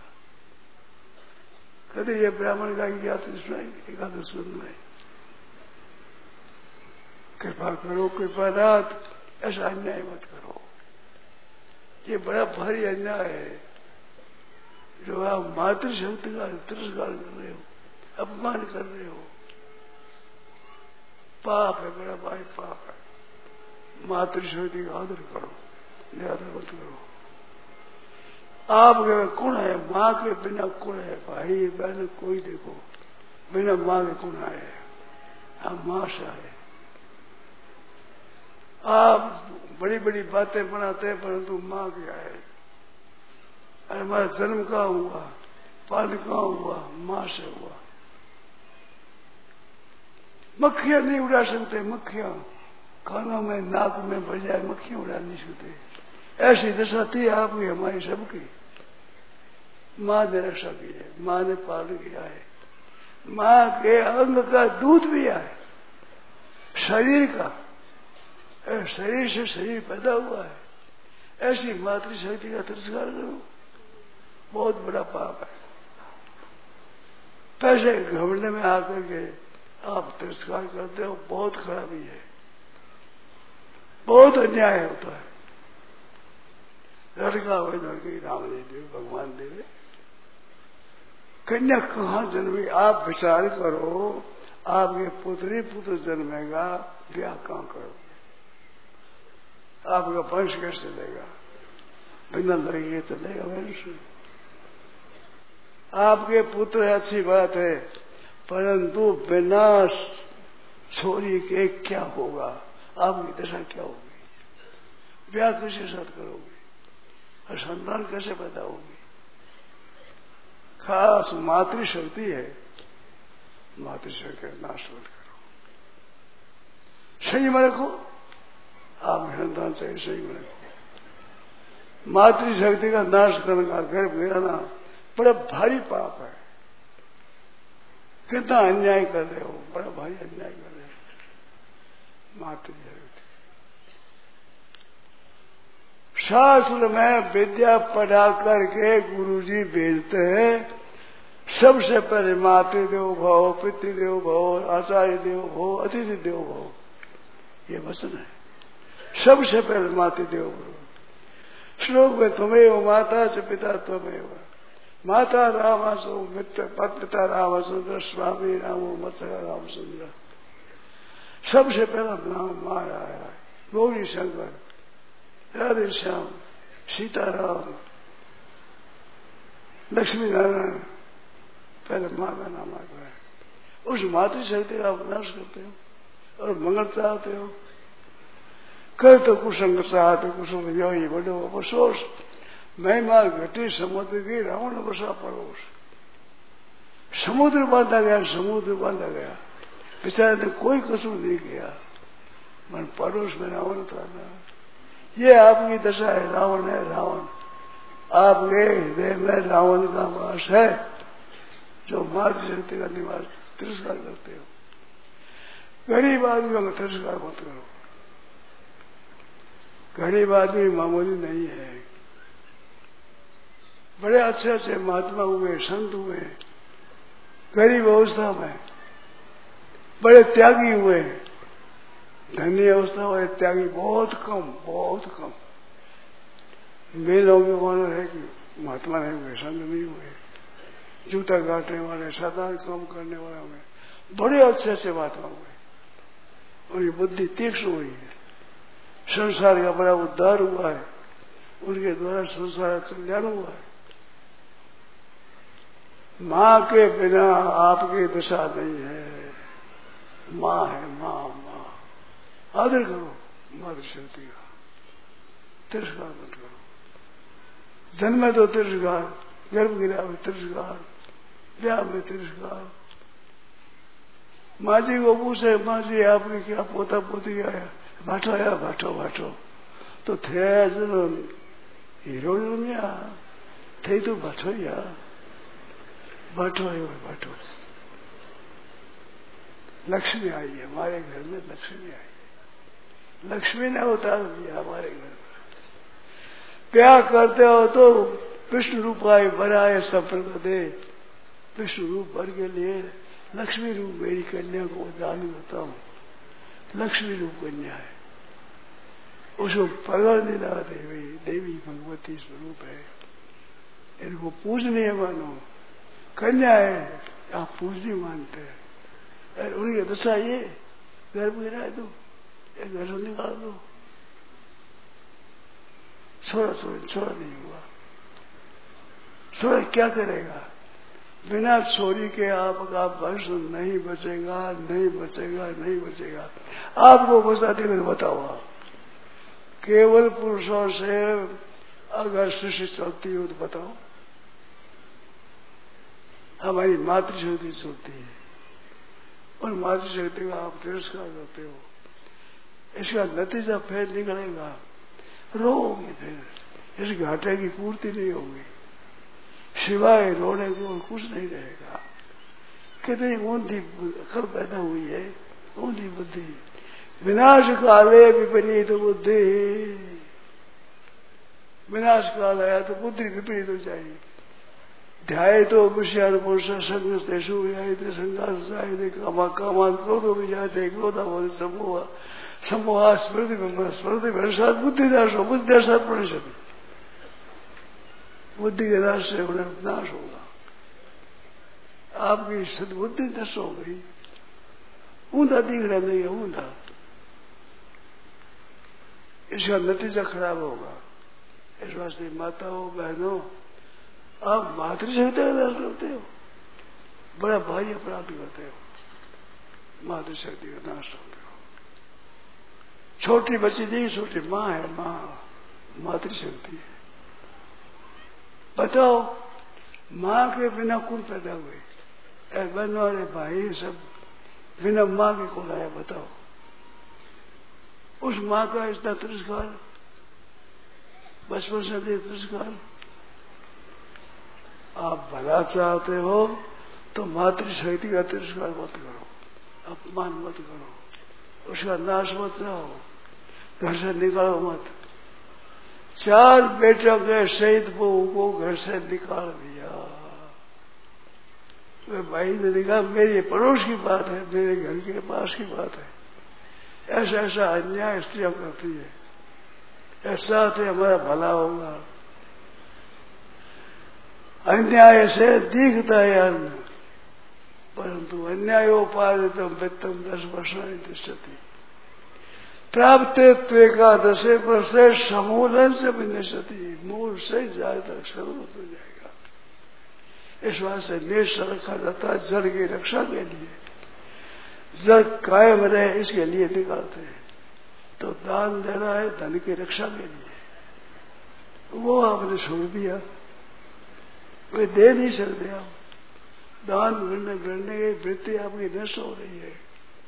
कभी ये ब्राह्मण का ज्ञात सुनाएंगे, एकादश सुनाए, कृपा करो कृपा नाथ, ऐसा अन्याय मत करो। ये बड़ा भारी अन्याय है जो आप मातृशक्ति का तिरस्कार कर रहे हो, अपमान कर रहे हो। पाप है, बड़ा भारी पाप है। मातृशक्ति का आदर करो, निरादर मत करो। आपके गुण है, माँ के बिना गुण है। भाई बहन कोई देखो, बिना माँ के गुण आए, हम माँ से आए। आप बड़ी बड़ी बातें बनाते हैं, परंतु माँ के आए। अरे हमारा जन्म कहाँ हुआ, पालन कहाँ हुआ, माँ से हुआ। मक्खियां नहीं उड़ा सकते, मक्खियां कानों में नाक में भर जाए, मक्खियां उड़ा नहीं सकते। ऐसी दशा थी आपकी, हमारी सबकी। माँ ने रक्षा की है, माँ ने पालन किया है। माँ के अंग का दूध भी है, शरीर का। शरीर से शरीर पैदा हुआ है। ऐसी मातृशक्ति का तिरस्कार करो, बहुत बड़ा पाप है। पैसे घमंड में आकर के आप तिरस्कार करते हो, बहुत खराबी है, बहुत अन्याय होता है। लड़का हो लड़की, राम जी देव, भगवान देवे, कन्या कहाँ जन्मी? आप विचार करो, आपके पुत्री पुत्र जन्मेगा, ब्याह कहाँ करोगे? आपका वंश कैसे चलेगा? बिना लड़के चलेगा वंश? आपके पुत्र अच्छी बात है, परंतु बिना छोरी के क्या होगा? आपकी दशा क्या होगी? ब्याह कैसे साथ करोगे और संतान कैसे पैदा होगी? खास मातृशक्ति है, मातृशक्ति का नाश मत करो, सही में रखो। आप संतान चाहिए, सही में रखो। मातृशक्ति का नाश करने का गर्भ गिराना बड़ा भारी पाप है। कितना अन्याय कर रहे हो, बड़ा भारी अन्याय कर रहे हो। मातृशक्ति शास्त्र में विद्या पढ़ा करके गुरुजी भेजते हैं। सबसे पहले मातृ देव भव, पितृदेव भव, आचार्य देव भव, अतिथि देव भव, ये वचन है। सबसे पहले मातृ देव भव। श्लोक में तुम्हें माता से पिता त्वमेव, माता रामासो मित्र पिता रामचंद्र, स्वामी रामो मत्सरा रामचंद्र। सबसे पहला नाम माँ आया। गौरी शंकर, राधे श्याम, सीताराम, लक्ष्मी नारायण, पहले माँ का नाम आता है। उस मातृशक्ति का आप नाश करते हो और मंगल चाहते हो। कर तो कुसंग चाहते कुसुम यो ही बड़ो अफसोस, महिमा घटी समुद्र की रावण बसा पड़ोस। समुद्र बांधा गया, समुद्र बांधा गया, बेचारे ने कोई कसूर नहीं किया, मन पड़ोस में रावण था ना। ये आपकी दशा है, रावण है रावण। आपके हृदय में रावण का वास है, जो मातृशक्ति का निवास तिरस्कार करते हो। गरीब आदमियों का तिरस्कार मत करो। गरीब आदमी मामूली नहीं है। बड़े अच्छे अच्छे महात्मा हुए, संत हुए, गरीब अवस्था में बड़े त्यागी हुए। धनी अवस्था हुए त्यागी बहुत कम, बहुत कम। मेलों के कौन है कि महात्मा नहीं हुए, संत नहीं हुए। जूता काटने वाले, साधारण काम करने वाले हुए, बड़े अच्छे अच्छे महात्मा हुए। उनकी बुद्धि तीक्ष्ण हुई है। संसार का बड़ा उद्धार हुआ है, उनके द्वारा संसार का कल्याण हुआ है। माँ के बिना आपकी दशा नहीं है। माँ है, माँ माँ। आदर करो मातृशक्ति का, तिरस्कार मत करो। जन्म तो तिरस्कार, गर्भ गिरा में तिरस्कार, ब्याह में तिरस्कार। माँ जी को पूछे, माँ जी आपके क्या पोता पोती आया? बैठो आया, बैठो बैठो। तो थे जन हीरो या थे तो बैठो या बैठो है बैठो। लक्ष्मी आई है हमारे घर में, लक्ष्मी आई है। लक्ष्मी ने उतार दिया हमारे घर में। क्या करते हो तो विष्णु रूप आए बराए संपर्क दे। विष्णु रूप भर के लिए लक्ष्मी रूप मेरी कन्या को दान करता हूँ। लक्ष्मी रूप कन्या है, उसको पकड़ देना देवी, देवी भगवती स्वरूप है, इनको पूजनीय मानो। कन्या है आप पूजनीय मानते हैं। अरे उनकी दशा ये गर्भ गिरा दो, घर से निकाल दो, छोड़ा छोड़ा छोड़ा नहीं हुआ। छोड़ा क्या करेगा? बिना छोरी के आपका वंश नहीं बचेगा, नहीं बचेगा, नहीं बचेगा। आपको बचा देगा तो बताओ आप। केवल पुरुषों से अगर सृष्टि चलती हो तो बताओ। हमारी मातृशक्ति चलती है और मातृशक्ति का आप तिरस्कार करते हो। इसका नतीजा फिर निकलेगा, रोओगे फिर, इस घाटे की पूर्ति नहीं होगी, सिवाय रोने को कुछ नहीं रहेगा। कितनी ऊंधी अकल पैदा हुई है, ऊंधी बुद्धि। विनाश काले विपरीत बुद्धि, विनाश काल आया तो बुद्धि विपरीत हो जाएगी। ध्याय तो विषय पुरुष संग संघाते कामा कामा क्रोधो भी जाते क्रोधा बोले समूह समूह स्मृति में स्मृति भरसा बुद्धि नाश हो, बुद्धि नाश परिषद, बुद्धि के नाश से उन्हें नाश होगा। आपकी सदबुद्धि नष्ट हो गई, ऊंधा दिख रहा नहीं है, ऊंधा, इसका नतीजा खराब होगा। इस वास्ते माताओं बहनों, आप मातृशक्ति का नाश करते हो, बड़ा भारी अपराध करते हो। मातृशक्ति का नाश करते हो। छोटी बच्ची नहीं, छोटी माँ है, माँ मातृशक्ति है। बताओ माँ के बिना कौन पैदा हुए? बहनों वाले भाई सब बिना माँ के कौन आया? बताओ। उस माँ का इतना तिरस्कार, बचपन से दे तिरस्कार। आप भला चाहते हो तो मातृशक्ति का तिरस्कार मत करो, अपमान मत करो, उसका नाश मत जाओ, घर से निकालो मत। चार बेटों के शहीद बहू को घर से निकाल दिया। वे भाई ने कहा मेरे पड़ोस की बात है, मेरे घर के पास की बात है। ऐसा ऐसा अन्याय स्त्रियां करती है, ऐसा तो हमारा भला होगा। अन्याय से दिखता है अन्न, परंतु अन्यायोपादितम वित्तम दस वर्षाणि तिष्ठति। प्राप्त एकादशे पर से समूलन से विनश्यति, मूल से जाए तक सर्वत हो जाएगा। इस बात से निष्ठ रखा जाता है जड़ की रक्षा के लिए, जड़ कायम रहे इसके लिए निकालते हैं। तो दान देना है धन की रक्षा के लिए, वो आपने छोड़ दिया, वे दे नहीं सकते। आप दान करने करने की वृत्ति आपकी नष्ट हो रही है।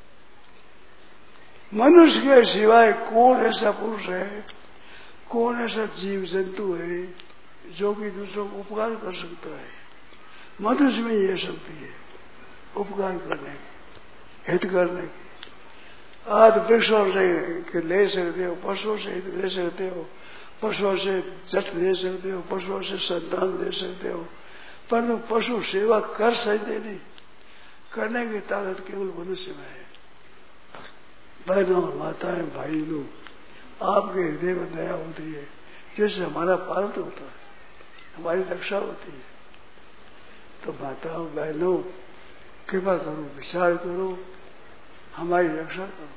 मनुष्य के सिवाय कौन ऐसा पुरुष है, कौन ऐसा जीव जंतु है जो कि दूसरों को उपकार कर सकता है? मनुष्य में यह शक्ति है, उपकार करने की, हित करने की। आज वृक्षों से ले सकते हो, पशुओं से हित ले सकते हो, पशुओं से जट ले सकते हो, पशुओं से संतान ले सकते हो, परंतु पशु सेवा कर सकते नहीं। करने की ताकत केवल मनुष्य में है। बहनों माताएं भाई लोग, आपके हृदय में दया होती है, जिससे हमारा पालन होता है, हमारी रक्षा होती है। तो माताओं बहनों कृपा करो, विचार करो, हमारी रक्षा करो।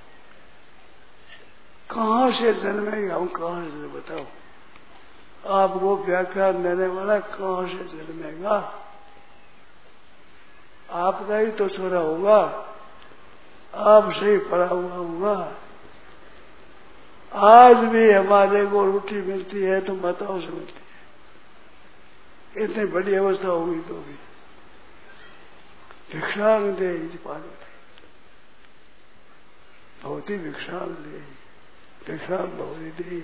कहाँ से जन्मेंगे हम, कहाँ से बताओ? आपको व्याख्यान देने वाला कहाँ से जन्मेगा? आपका ही तो छोरा होगा, आपसे ही पड़ा हुआ होगा। आज भी हमारे को रोटी मिलती है तो माताओं से मिलती है, इतनी बड़ी अवस्था होगी तो भी भिक्षांग दे पार्वती, भवती भिक्षांग दे, भिक्षांग भवती दे।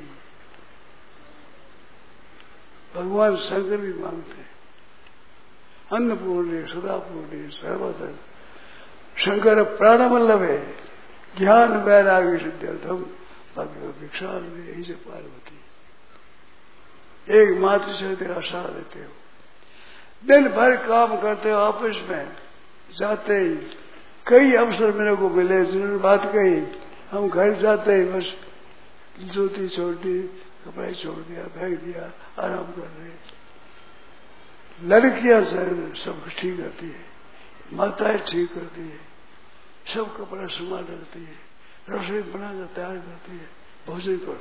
भगवान शंकर भी मांगते अन्नपूर्णे सदापूर्णे सर्वधन। शंकर प्राण वल्लभ है, ज्ञान वैराग्य सिद्ध्यर्थम भगवत भिक्षांग दे ऐसे पार्वती। एक मात्र से तेरा साथ देते हो, दिन भर काम करते हो, आपस में जाते ही कई अवसर मेरे को मिले, जिन्होंने बात कही, हम घर जाते ही बस जूती छोड़ दी, कपड़े छोड़ दिया, फेंक दिया, आराम कर रहे। लड़कियां सब ठीक करती है, माताएं ठीक करती है, सब कपड़ा संभाल रखती है, रसोई बनाकर तैयार करती है, भोजन करो।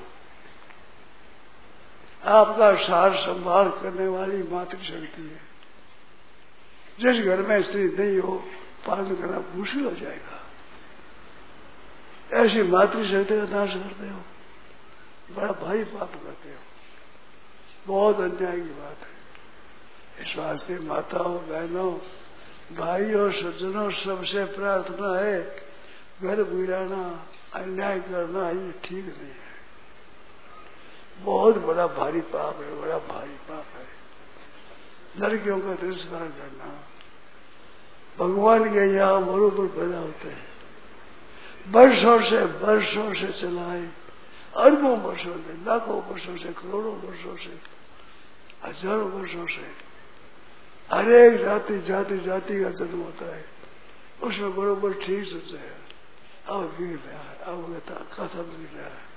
आपका सार संभाल करने वाली मातृशक्ति है। जिस घर में स्त्री नहीं हो, पालन करना मुश्किल हो जाएगा। ऐसी मातृशक्ति का नाश करते हो, बड़ा भारी पाप करते हो, बहुत अन्याय की बात है। इस वास्ते माताओं, बहनों, भाइयों, सज्जनों, सबसे प्रार्थना है, घर गिराना, अन्याय करना ये ठीक नहीं है, बहुत बड़ा भारी पाप है, बड़ा भारी पाप है। लड़कियों का तिरस्कार करना, भगवान के यहाँ बरोबर पैदा होते हैं, वर्षों से वर्षों से चलाए, अरबों वर्षों से, लाखों वर्षों से, करोड़ों वर्षों से, हजारों वर्षों से हर एक जाति जाति जाति का जन्म होता है, उसमें बरोबर ठीक सोचा है। अब गिर रहा है, अब कथा गिर रहा है,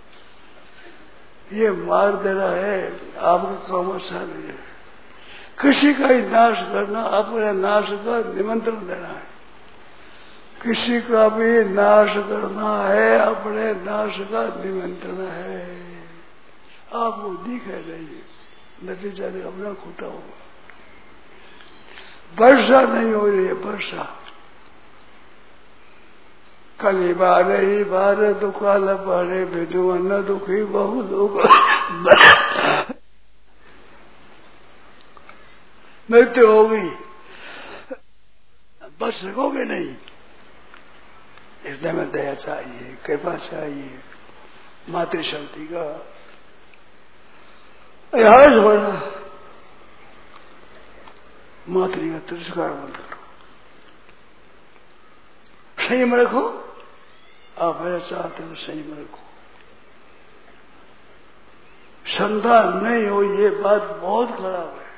ये मार देना है, आपका काम अच्छा नहीं है। किसी का ही नाश करना अपने नाश का निमंत्रण देना है, किसी का भी नाश करना है अपने नाश का निमंत्रण है। आपको दिखे नहीं, नतीजा ने अपना खोटा होगा। वर्षा नहीं हो रही है, वर्षा कली बारे ही बारे दुखाल बारे भेजो न दुखी बहु लोग मृत्यु होगी, बच सकोगे नहीं। इसलिए में दया चाहिए, कृपा चाहिए, मातृशक्ति का अभ्यास होना। मातृ का तिरस्कार मत करो, संयम रखो। आप मेरा चाहते हो संयम रखो, संतान नहीं हो ये बात बहुत खराब है।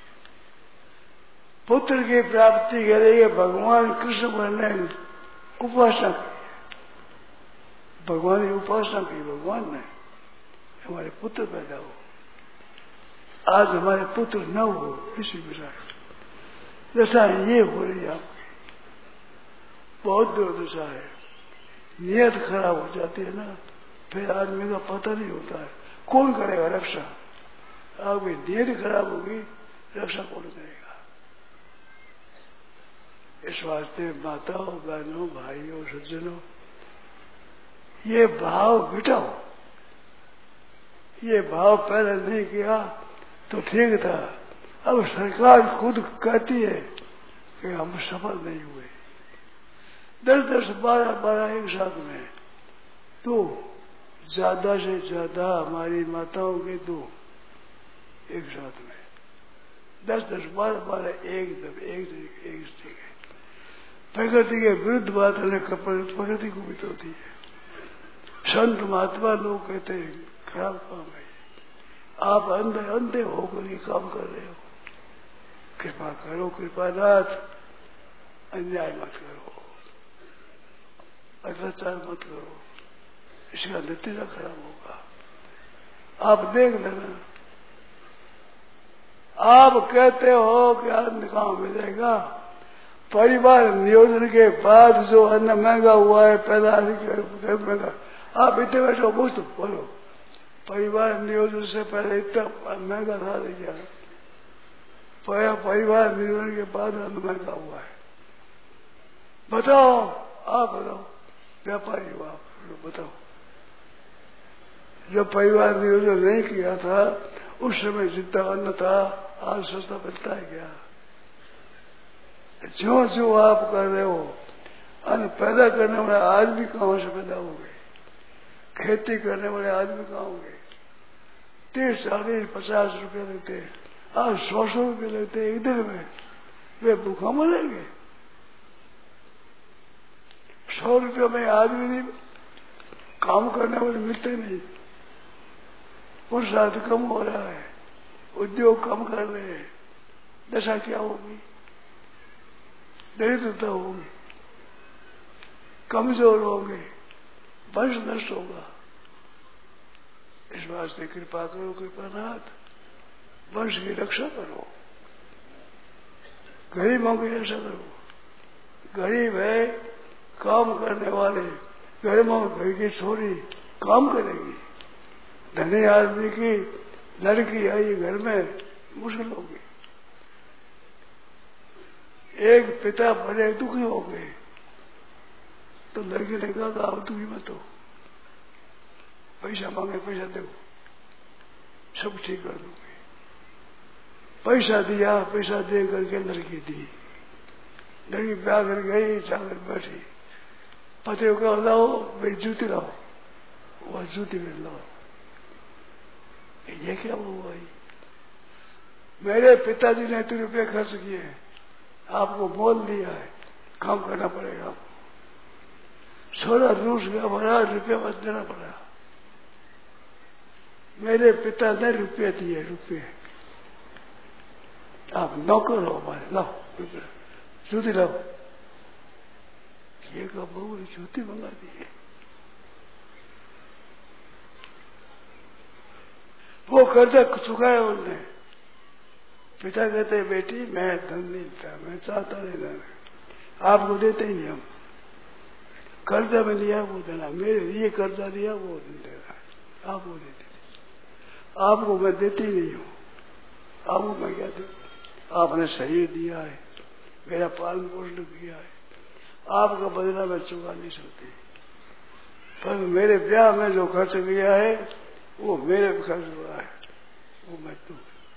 पुत्र की प्राप्ति के लिए भगवान कृष्ण ने उपासना की, भगवान की उपासना की, भगवान ने हमारे पुत्र पैदा हो। आज हमारे पुत्र न हो, इसी विचार जैसा ये हो रही है आपकी, बहुत दुर्दशा है। नियत खराब हो जाती है ना, फिर आदमी का पता नहीं होता है कौन करेगा रक्षा। आपकी नियत खराब होगी, रक्षा कौन करेगा। इस वास्ते माताओं, बहनों, भाइयों, सज्जनों, ये भाव मिटाओ। ये भाव पहले नहीं किया तो ठीक था, अब सरकार खुद कहती है कि हम सफल नहीं हुए। दस दस बारह बारह एक साथ में तो ज्यादा से ज्यादा हमारी माताओं के दो एक साथ में, दस दस बारह बारह एक दम एक एक जगह। प्रकृति के विरुद्ध बात है, प्रकृति को भी होती है। संत महात्मा लोग कहते हैं खराब काम है, आप अंधे अंधे होकर ये काम कर रहे हो। कृपा करो कृपानाथ, अन्याय मत करो, अत्याचार मत करो, इसका नतीजा खराब होगा। आप देख लेना, आप कहते हो कि अन्न कहाँ मिलेगा, परिवार नियोजन के बाद जो अन्न महंगा हुआ है, पैदा महंगा, आप इतने बैठो पूछ तो बोलो, परिवार नियोजन से पहले इतना महंगा था क्या? परिवार नियोजन के बाद अन्न महंगा हुआ है। बताओ, आप बताओ, व्यापारी हो आप, बताओ। जब परिवार नियोजन नहीं किया था उस समय जितना अन्न था आज सस्ता मिलता है क्या? जो जो आप कर रहे हो, अन्न पैदा करने वाले आदमी कहाँ से पैदा हो गए? खेती करने वाले आदमी कहाँ हो गए? तीस चालीस पचास रुपए लगते हैं, आज सौ सौ रुपये लगते हैं एक दिन में। वे भूखा मरेंगे? सौ रुपये में आदमी नहीं, काम करने वाले मिलते नहीं। पुरुषार्थ कम हो रहा है, उद्योग कम कर रहे हैं, दशा क्या होगी? दरिद्रता होगी, कमजोर होंगे, वंश नष्ट होगा। इस वास्ते कृपा करो कृपानाथ, वंश की रक्षा करो, गरीबों की रक्षा करो। गरीब है, काम करने वाले, गरीबों घर की छोरी काम करेगी, धनी आदमी की लड़की आई घर में मुश्किल होगी। एक पिता बड़े दुखी हो गए तो लड़की ने कहा आप दुखी मत हो, पैसा मांगे पैसा दो, सब ठीक कर दूंगी। पैसा दिया, पैसा दे करके लड़की दी, लड़की ब्याह कर गई, जाकर बैठी। पति को लाओ मेरी जूती लाओ, वह जूती में लाओ। ये क्या हुआ? मेरे पिताजी ने इतने रुपये खर्च किए हैं, आपको बोल दिया है काम करना पड़ेगा आपको। छोरा रूस गया, बड़ा रुपया मत देना पड़ा। मेरे पिता ने रुपये दिए, रुपये। आप नौकर हो हमारे, लाओ रुपये, जूती लाओ। ये का बहू जूती मंगा दी है। वो कर्जा चुकाया उनने। पिता कहते बेटी मैं धन नहीं था, मैं चाहता नहीं था, आपको देते ही नहीं हम। कर्जा में लिया वो देना, मेरे लिए कर्जा लिया वो देना, आपको देते। आपको मैं देती नहीं हूँ, आपको मैं क्या दूँ? आपने शरीर दिया है, मेरा पालन पोषण किया है, आपका बदला मैं चुका नहीं सकती। पर मेरे ब्याह में जो खर्च किया है वो मेरे पे खर्च हुआ है, वो मैं दूँ।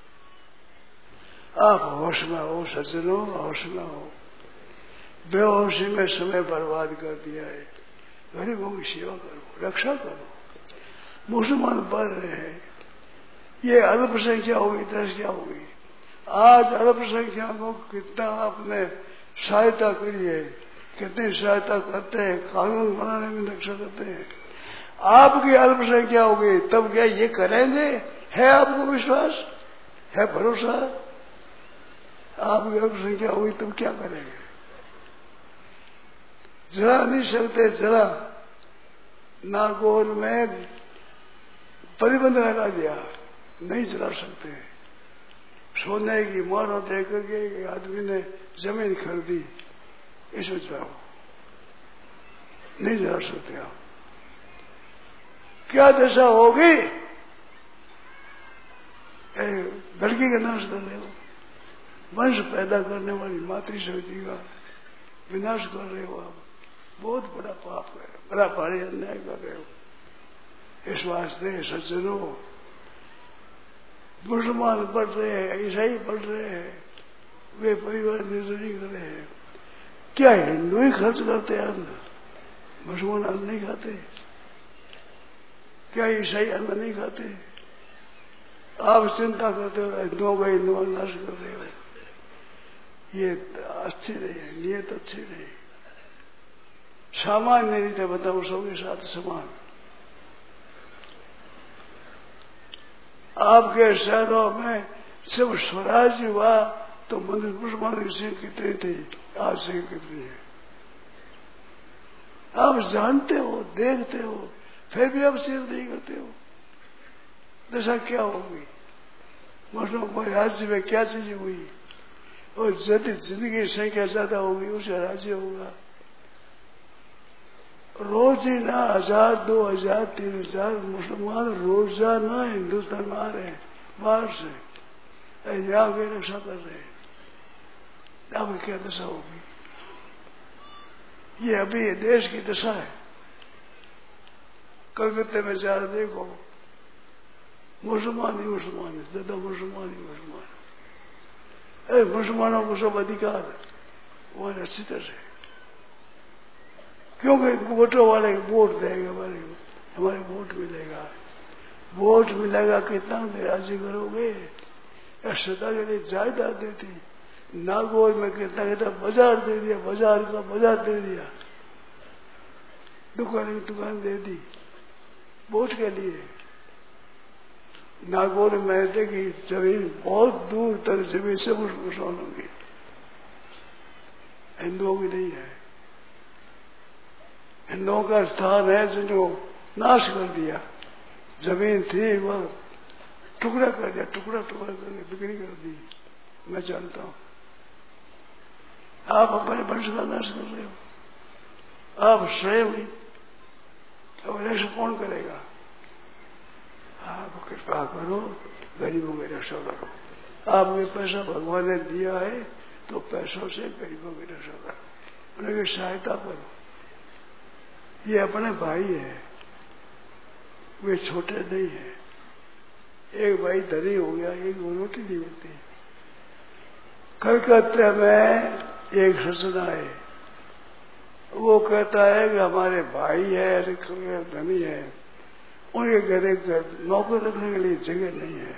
आप होश में हो सज्जनों, होश में हो। बेहोशी में समय बर्बाद कर दिया है। गरीबों की सेवा करो, रक्षा करो। मुसलमान बढ़ रहे हैं, ये अल्पसंख्या होगी, दस क्या होगी? आज अल्पसंख्या को कितना आपने सहायता करी है, कितनी सहायता करते हैं, कानून बनाने में रक्षा करते हैं। आपकी अल्पसंख्या होगी तब क्या ये करेंगे? है आपको विश्वास, है भरोसा? आपकी अल्पसंख्या होगी तब क्या करेंगे? जरा नहीं सकते, जरा नागौर में प्रतिबंध लगा दिया, नहीं चला सकते। सोने की मानो दे करके आदमी ने जमीन खरीदी, इसमें चलाओ, नहीं चला सकते आप। क्या दशा होगी? लड़की का नाश कर रहे हो, वंश पैदा करने वाली मातृशक्ति का विनाश कर रहे हो आप। बहुत बड़ा पाप है, बड़ा भारी अन्याय कर रहे हो। इस वास्ते सज्जनों, मुसलमान बढ़ रहे हैं, ईसाई बढ़ रहे हैं, वे परिवार निर्जरी कर रहे हैं। क्या हिंदू ही खर्च करते हैं अन्न? मुसलमान अन्न नहीं खाते? क्या ईसाई अन्न नहीं खाते? आप चिंता करते हो हिंदुओं का हिंदुओं का नाश कर रहे हो। ये अच्छी नहीं है, नियत अच्छी नहीं। सामान्य रीते बताओ, सबके साथ समान। आपके शहरों में जब स्वराज हुआ तो मंदिर मुसलमान की संख्या कितनी थी, आज संख्या कितनी है आप जानते हो, देखते हो, फिर भी आप सिर नहीं करते हो। दशा क्या होगी? मुसलमान कोई राज्य में क्या चीज हुई, और यदि जिंदगी की संख्या ज्यादा होगी उसे राज्य होगा। रोज ही ना हजार, दो हजार, तीन हजार मुसलमान रोजाना हिंदुस्तान में आ रहे हैं बाहर से, यहाँ की रक्षा कर रहे हैं। अब क्या दशा होगी? ये अभी ये देश की दशा है। कलकत्ते में जा रहे देखो, मुसलमान ही मुसलमान है, ज्यादा मुसलमान ही मुसलमान। अरे मुसलमानों को सब अधिकार वो अच्छी तरह से, क्योंकि वोटों वाले वोट देंगे, हमारे हमारे वोट मिलेगा, वोट मिलेगा कितना राजी करोगे? सदा के लिए जायदाद देती, नागौर में कितना कितना बाजार दे दिया, बाजार का बाजार दे दिया, दुकान की दुकान दे दी वोट के लिए। नागौर में देखी जमीन बहुत दूर तक जमीन सब मुसलमानों की, हिंदुओं की नहीं है। हिंदुओं का स्थान है जिनको नाश कर दिया, जमीन थी वह टुकड़ा कर दिया, टुकड़ा टुकड़ा करके बिक्री कर दी। मैं जानता हूं आप अपने वंश का नाश कर रहे हो, आप स्वयं ही। अब रक्षा कौन करेगा? आप कृपा करो, गरीबों की रक्षा करो। आपने पैसा भगवान ने दिया है तो पैसों से गरीबों की रक्षा करो, उनकी सहायता करो। ये अपने भाई है, वे छोटे नहीं है। एक भाई धनी हो गया, एक रोटी नहीं मिलती। कलकत्ते में एक सज्जन है, वो कहता है कि हमारे भाई है, धनी है, उनके घर नौकर रखने के लिए जगह नहीं है।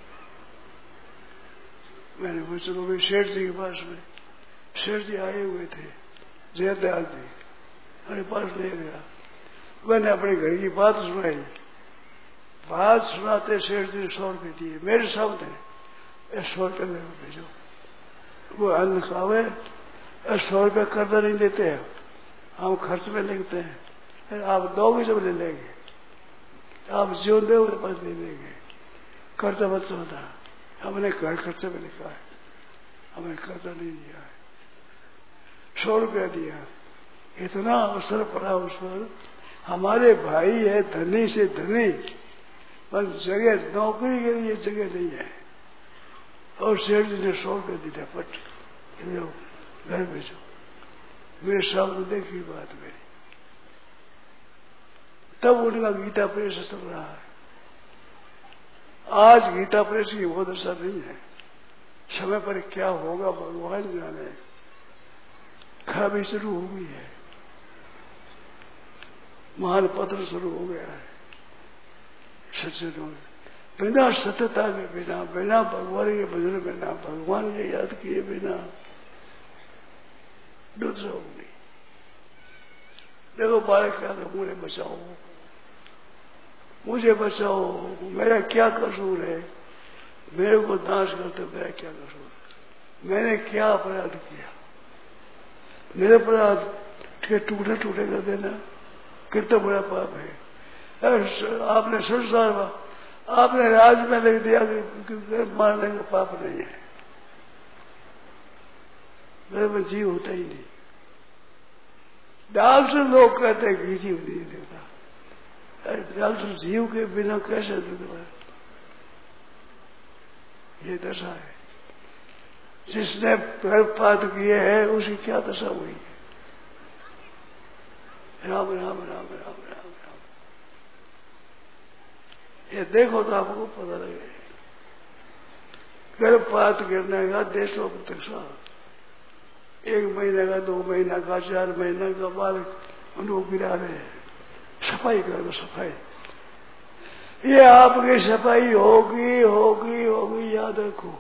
मैंने पूछा तो भाई शेठ जी के पास में, शेठ जी आए हुए थे, जयदयाल जी मेरे पास ले गया। मैंने अपने घर की बात सुनाई, बात सुनाते शेठ जी सौ रुपये दिए मेरे सामने, सौ रुपये मेरे को भेजो। वो अन्न खावे, सौ रुपये कर्जा नहीं लेते हैं, हम खर्च में लेते हैं। आप दोगे जब ले लेंगे, आप जो दे मेरे पास नहीं देंगे। कर्जा मत होता, हमने घर खर्चे में लिखा है, हमने कर्जा नहीं दिया है। सौ रुपया दिया, इतना अवसर पड़ा उस पर। हमारे भाई है, धनी से धनी, पर जगह नौकरी के लिए जगह नहीं है। और शेठ जी ने सौ रुपये दिया, पट घर भेजो। मेरे सामने देखी बात मेरी, तब उनका गीता प्रेस चल रहा है। आज गीता प्रेस की वो दशा नहीं है। समय पर क्या होगा भगवान जाने। खराबी शुरू हो गई है, महान पत्र शुरू हो गया है। सज्जनों बिना सत्यता के बिना, बिना भगवान के भजन के बिना, भगवान के याद किए बिना डूब जाओगे। देखो बालक क्या कर, मुझे बचाओ, मुझे बचाओ, मेरा क्या कसूर है? मेरे को नाश करते मेरा क्या कसूर? मैंने क्या अपराध किया? मेरे अपराध के टुकड़े टुकड़े कर देना कितना बड़ा पाप है। आपने संसार में, आपने राज में लिख दिया कि मारने का पाप नहीं है। मेरे में जीव होता ही नहीं। डॉक्टर लोग कहते हैं कि जीव नहीं देता, डॉक्टर जीव के बिना कैसे देता? ये दशा है। जिसने गर्भपात किए हैं उसकी क्या दशा हुई है? राम राम राम राम राम राम। ये देखो तो आपको पता लगे। गर्भपात गिरने का देशों प्रत्यक्षा, एक महीने का, दो महीना का, चार महीने का बालक उनको गिरा रहे हैं। सफाई कर दो, सफाई। ये आपकी सफाई होगी होगी होगी, याद रखो।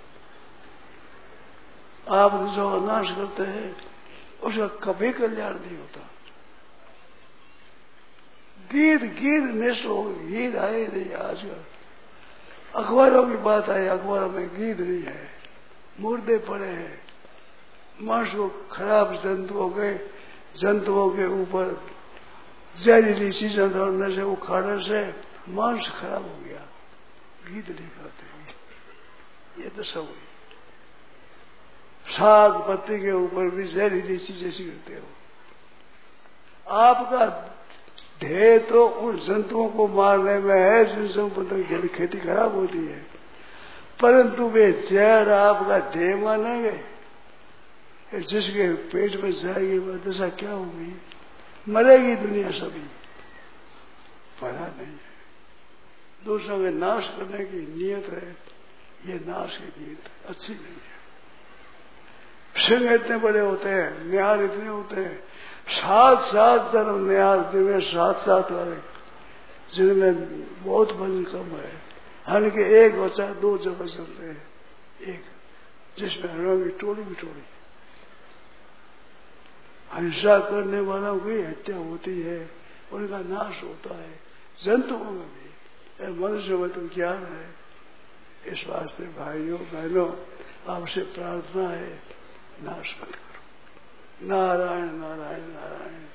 आप जो नाश करते हैं उसका कभी कल्याण नहीं होता। गीत गीत नष्ट हो गई, गीत आए नहीं आजकल। अखबारों की बात आई, अखबारों में गीत नहीं है, मुर्दे पड़े हैं। मांस को खराब जंतुओं के जंतुओं के ऊपर जहरीली चीजें धरने से, उखाड़ने से मांस खराब हो गया। गीत नहीं खाते, ये दशा हुई। साग पत्ती के ऊपर भी जहरीली चीजें सीखते हो। आपका ध्येय तो उन जंतुओं को मारने में है जिनसे पत्ती खेती खराब होती है, परंतु वे जहर आपका ध्येय मानेंगे। जिसके पेट में जाएगी वह दशा क्या होगी? मरेगी दुनिया सभी, मरा नहीं है। दूसरों के नाश करने की नीयत है, ये नाश की नीयत अच्छी नहीं है। सिंह इतने बड़े होते हैं, निहार इतने होते हैं, सात सात जन्म निहार जिनमें सात सात वाले, जिनमें बहुत वजन कम है, हालांकि एक बच्चा दो जगह चलते हैं, एक जिसमें हरणों की टोली भी टोली। हिंसा करने वालों की हत्या होती है, उनका नाश होता है, जंतुओं में भी, मनुष्य में तो ज्ञान है। इस वास्ते भाइयों बहनों आपसे प्रार्थना है, नाश मत करो। नारायण नारायण नारायण।